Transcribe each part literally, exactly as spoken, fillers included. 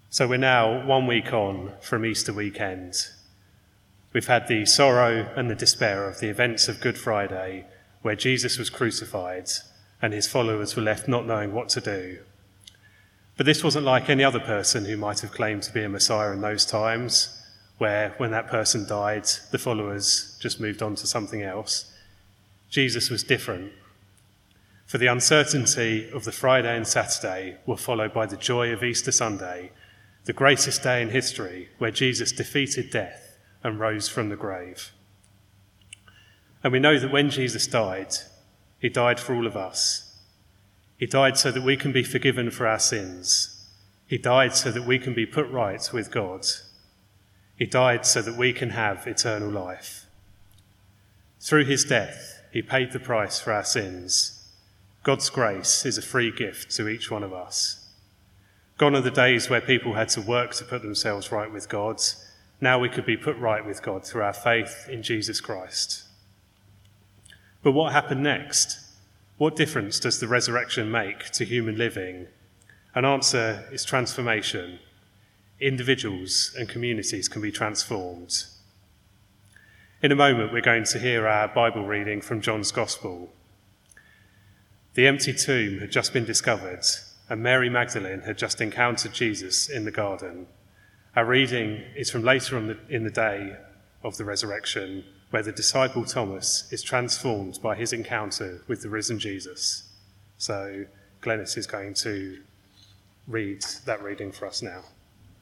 So we're now one week on from Easter weekend. We've had the sorrow and the despair of the events of Good Friday, where Jesus was crucified and his followers were left not knowing what to do. But this wasn't like any other person who might have claimed to be a Messiah in those times, where when that person died, the followers just moved on to something else. Jesus was different. For the uncertainty of the Friday and Saturday were followed by the joy of Easter Sunday, the greatest day in history, where Jesus defeated death and rose from the grave. And we know that when Jesus died, he died for all of us. He died so that we can be forgiven for our sins. He died so that we can be put right with God. He died so that we can have eternal life. Through his death, he paid the price for our sins. God's grace is a free gift to each one of us. Gone are the days where people had to work to put themselves right with God. Now we could be put right with God through our faith in Jesus Christ. But what happened next? What difference does the resurrection make to human living? An answer is transformation. Individuals and communities can be transformed. In a moment, we're going to hear our Bible reading from John's Gospel. The empty tomb had just been discovered, and Mary Magdalene had just encountered Jesus in the garden. Our reading is from later on the, in the day of the resurrection, where the disciple Thomas is transformed by his encounter with the risen Jesus. So Glennis is going to read that reading for us now.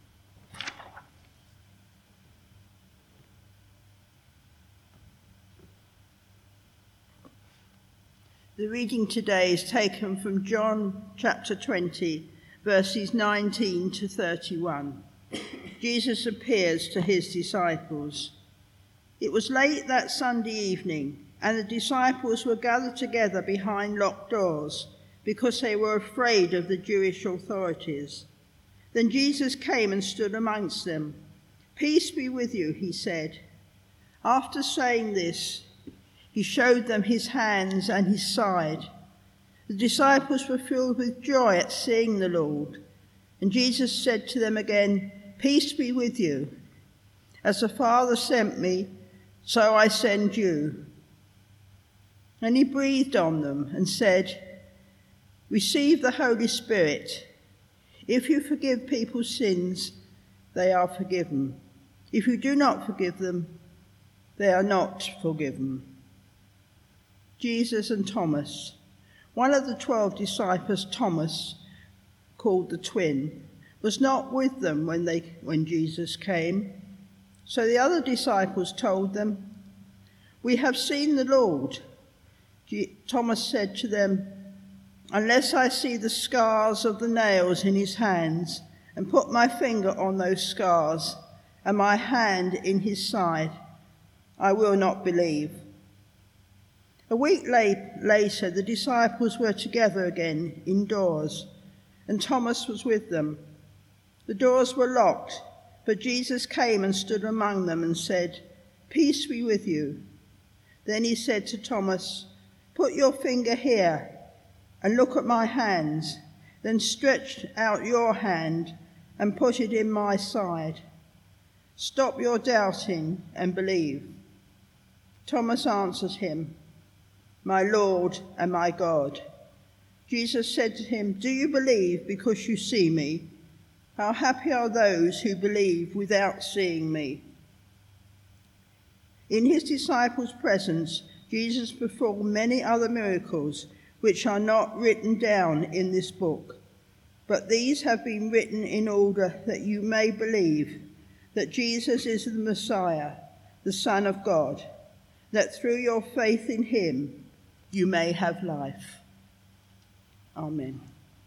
The reading today is taken from John chapter twenty, verses nineteen to thirty-one. Jesus appears to his disciples. It was late that Sunday evening, and the disciples were gathered together behind locked doors because they were afraid of the Jewish authorities. Then Jesus came and stood amongst them. "Peace be with you," he said. After saying this, he showed them his hands and his side. The disciples were filled with joy at seeing the Lord. And Jesus said to them again, "Peace be with you. As the Father sent me, so I send you." And he breathed on them and said, "Receive the Holy Spirit. If you forgive people's sins, they are forgiven. If you do not forgive them, they are not forgiven." Jesus and Thomas. One of the twelve disciples, Thomas, called the twin, was not with them when they when Jesus came. So the other disciples told them, "We have seen the Lord." Thomas said to them, "Unless I see the scars of the nails in his hands, and put my finger on those scars, and my hand in his side, I will not believe." A week later, the disciples were together again indoors, and Thomas was with them. The doors were locked, but Jesus came and stood among them and said, "Peace be with you." Then he said to Thomas, "Put your finger here and look at my hands. Then stretch out your hand and put it in my side. Stop your doubting and believe." Thomas answered him, "My Lord and my God." Jesus said to him, "Do you believe because you see me? How happy are those who believe without seeing me." In his disciples' presence, Jesus performed many other miracles which are not written down in this book, but these have been written in order that you may believe that Jesus is the Messiah, the Son of God, that through your faith in him you may have life. Amen.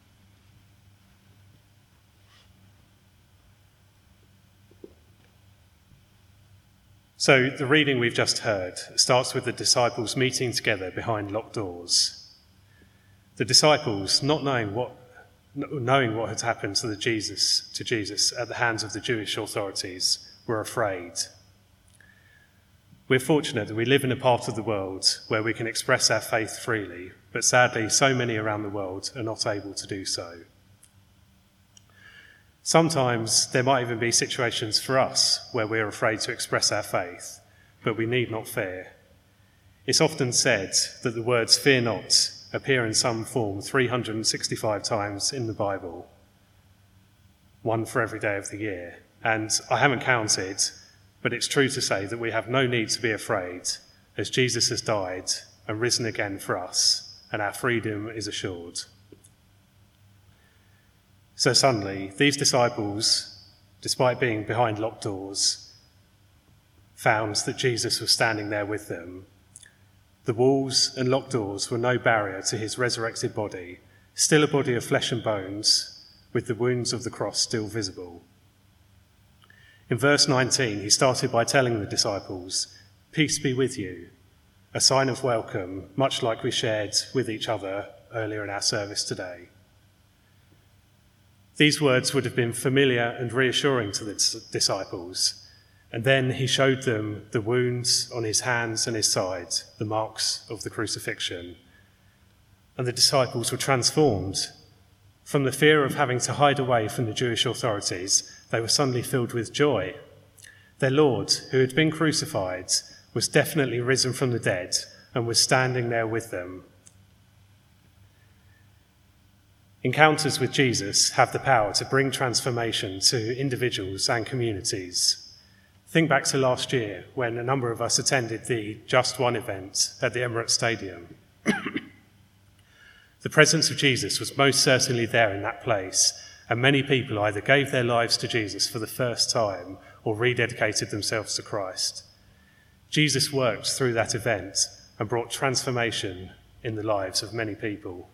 So the reading we've just heard starts with the disciples meeting together behind locked doors. The disciples, not knowing what knowing what had happened to the Jesus to Jesus at the hands of the Jewish authorities, were afraid. We're fortunate that we live in a part of the world where we can express our faith freely, but sadly so many around the world are not able to do so. Sometimes there might even be situations for us where we're afraid to express our faith, but we need not fear. It's often said that the words "fear not" appear in some form three hundred sixty-five times in the Bible, one for every day of the year. And I haven't counted, but it's true to say that we have no need to be afraid, as Jesus has died and risen again for us, and our freedom is assured. So suddenly, these disciples, despite being behind locked doors, found that Jesus was standing there with them. The walls and locked doors were no barrier to his resurrected body, still a body of flesh and bones, with the wounds of the cross still visible. In verse nineteen, he started by telling the disciples, "Peace be with you," a sign of welcome, much like we shared with each other earlier in our service today. These words would have been familiar and reassuring to the disciples, and then he showed them the wounds on his hands and his side, the marks of the crucifixion. And the disciples were transformed. From the fear of having to hide away from the Jewish authorities, they were suddenly filled with joy. Their Lord, who had been crucified, was definitely risen from the dead and was standing there with them. Encounters with Jesus have the power to bring transformation to individuals and communities. Think back to last year when a number of us attended the Just One event at the Emirates Stadium. The presence of Jesus was most certainly there in that place, and many people either gave their lives to Jesus for the first time or rededicated themselves to Christ. Jesus worked through that event and brought transformation in the lives of many people.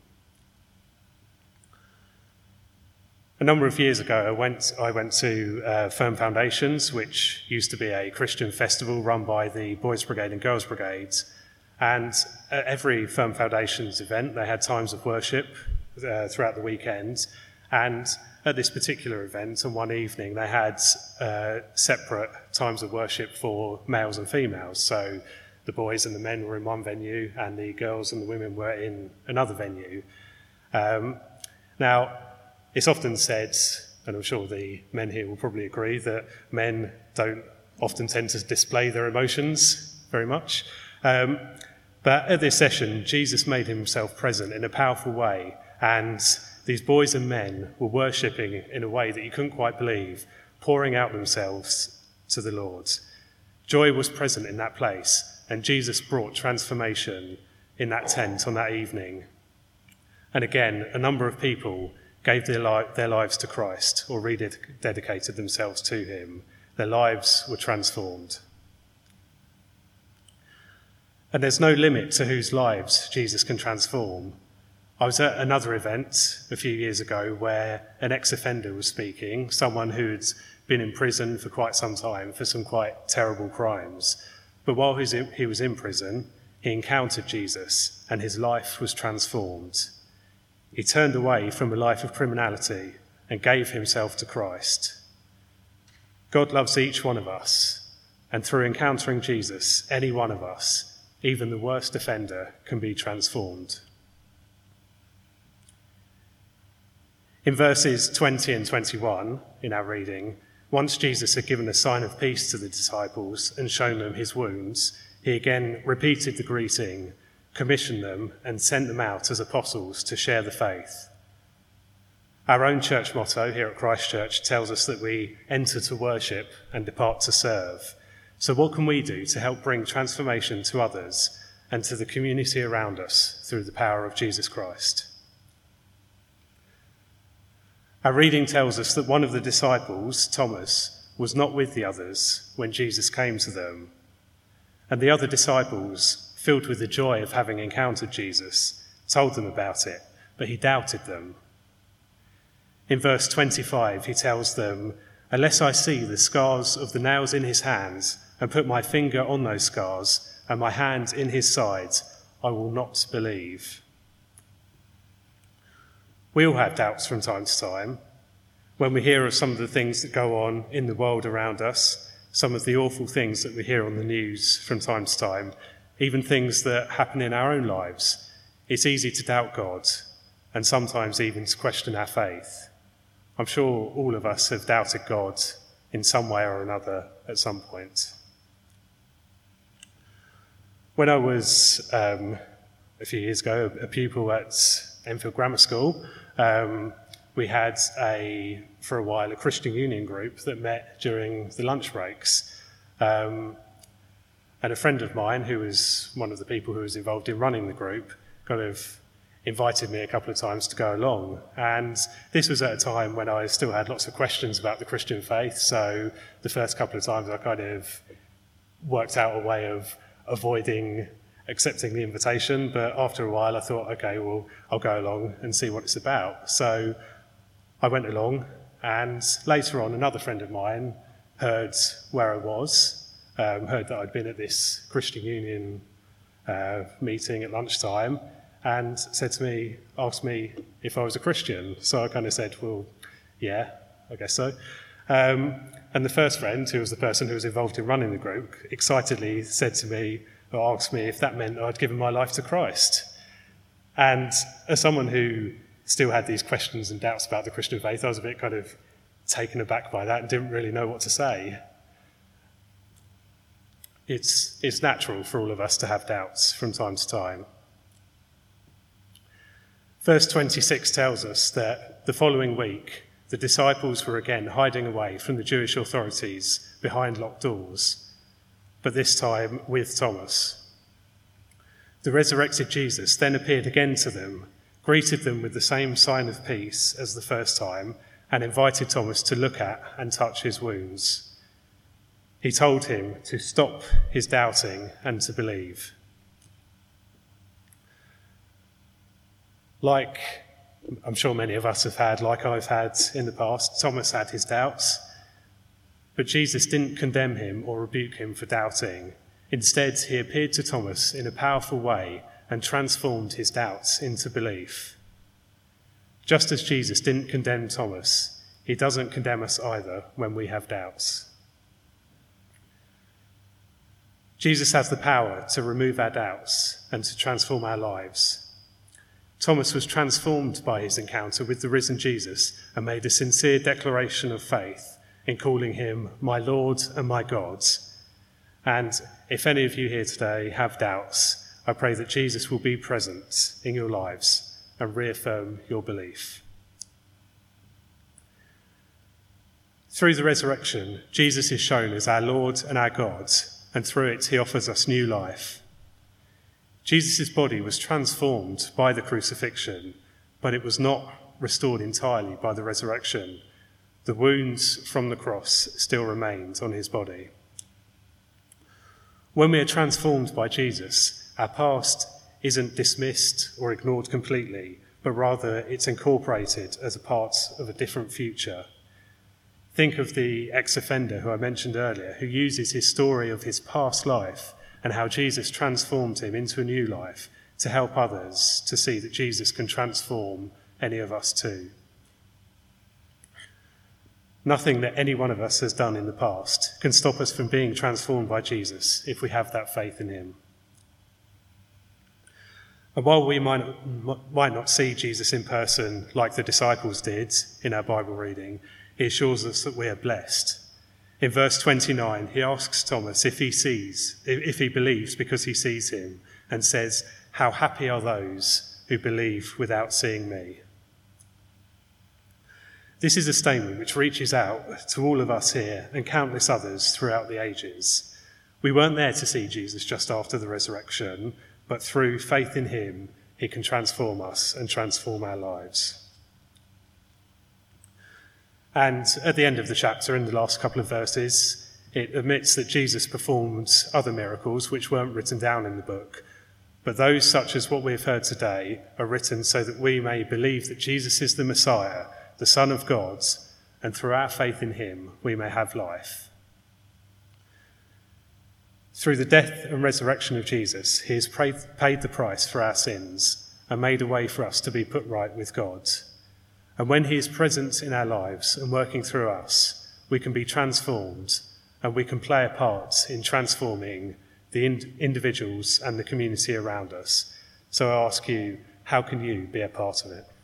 A number of years ago, I went, I went to uh, Firm Foundations, which used to be a Christian festival run by the Boys Brigade and Girls Brigade. And at every Firm Foundations event, they had times of worship uh, throughout the weekend. And at this particular event, on one evening, they had uh, separate times of worship for males and females. So the boys and the men were in one venue, and the girls and the women were in another venue. Um, now, it's often said, and I'm sure the men here will probably agree, that men don't often tend to display their emotions very much. Um, but at this session, Jesus made himself present in a powerful way, and these boys and men were worshipping in a way that you couldn't quite believe, pouring out themselves to the Lord. Joy was present in that place, and Jesus brought transformation in that tent on that evening. And again, a number of people gave their, li- their lives to Christ or rededicated themselves to him. Their lives were transformed. And there's no limit to whose lives Jesus can transform. I was at another event a few years ago where an ex-offender was speaking, someone who'd been in prison for quite some time for some quite terrible crimes. But while he was in prison, he encountered Jesus and his life was transformed. He turned away from a life of criminality and gave himself to Christ. God loves each one of us, and through encountering Jesus, any one of us, even the worst offender, can be transformed. In verses twenty and twenty-one in our reading, once Jesus had given a sign of peace to the disciples and shown them his wounds, he again repeated the greeting, commissioned them, and sent them out as apostles to share the faith. Our own church motto here at Christ Church tells us that we enter to worship and depart to serve. So what can we do to help bring transformation to others and to the community around us through the power of Jesus Christ? Our reading tells us that one of the disciples, Thomas, was not with the others when Jesus came to them. And the other disciples, filled with the joy of having encountered Jesus, told them about it, but he doubted them. In verse twenty-five, he tells them, "Unless I see the scars of the nails in his hands and put my finger on those scars and my hand in his side, I will not believe." We all have doubts from time to time. When we hear of some of the things that go on in the world around us, some of the awful things that we hear on the news from time to time, even things that happen in our own lives, it's easy to doubt God and sometimes even to question our faith. I'm sure all of us have doubted God in some way or another at some point. When I was, um, a few years ago, a pupil at Enfield Grammar School, um, we had, a for a while, a Christian Union group that met during the lunch breaks. Um, and a friend of mine, who was one of the people who was involved in running the group, kind of invited me a couple of times to go along. And this was at a time when I still had lots of questions about the Christian faith, so the first couple of times I kind of worked out a way of avoiding accepting the invitation, but after a while I thought, okay, well, I'll go along and see what it's about. So I went along, and later on another friend of mine heard where I was, um, heard that I'd been at this Christian Union uh, meeting at lunchtime, and said to me, asked me if I was a Christian. So I kind of said, well, yeah, I guess so. Um, and the first friend, who was the person who was involved in running the group, excitedly said to me, or asked me if that meant I'd given my life to Christ. And as someone who still had these questions and doubts about the Christian faith, I was a bit kind of taken aback by that and didn't really know what to say. It's, it's natural for all of us to have doubts from time to time. Verse twenty-six tells us that the following week, the disciples were again hiding away from the Jewish authorities behind locked doors, but this time with Thomas. The resurrected Jesus then appeared again to them, greeted them with the same sign of peace as the first time, and invited Thomas to look at and touch his wounds. He told him to stop his doubting and to believe. Like I'm sure many of us have had, like I've had in the past, Thomas had his doubts, but Jesus didn't condemn him or rebuke him for doubting. Instead, he appeared to Thomas in a powerful way and transformed his doubts into belief. Just as Jesus didn't condemn Thomas, he doesn't condemn us either when we have doubts. Jesus has the power to remove our doubts and to transform our lives. Thomas was transformed by his encounter with the risen Jesus and made a sincere declaration of faith in calling him my Lord and my God. And if any of you here today have doubts, I pray that Jesus will be present in your lives and reaffirm your belief. Through the resurrection, Jesus is shown as our Lord and our God, and through it he offers us new life. Jesus' body was transformed by the crucifixion, but it was not restored entirely by the resurrection. The wounds from the cross still remained on his body. When we are transformed by Jesus, our past isn't dismissed or ignored completely, but rather it's incorporated as a part of a different future. Think of the ex-offender who I mentioned earlier, who uses his story of his past life and how Jesus transformed him into a new life to help others to see that Jesus can transform any of us too. Nothing that any one of us has done in the past can stop us from being transformed by Jesus if we have that faith in him. And while we might not, might not see Jesus in person like the disciples did in our Bible reading, he assures us that we are blessed. In verse twenty-nine, he asks Thomas if he sees, if he believes because he sees him, and says, "How happy are those who believe without seeing me." This is a statement which reaches out to all of us here and countless others throughout the ages. We weren't there to see Jesus just after the resurrection, but through faith in him, he can transform us and transform our lives. And at the end of the chapter, in the last couple of verses, it admits that Jesus performed other miracles which weren't written down in the book. But those such as what we have heard today are written so that we may believe that Jesus is the Messiah, the Son of God, and through our faith in him, we may have life. Through the death and resurrection of Jesus, he has paid the price for our sins and made a way for us to be put right with God. And when he is present in our lives and working through us, we can be transformed and we can play a part in transforming the ind- individuals and the community around us. So I ask you, how can you be a part of it?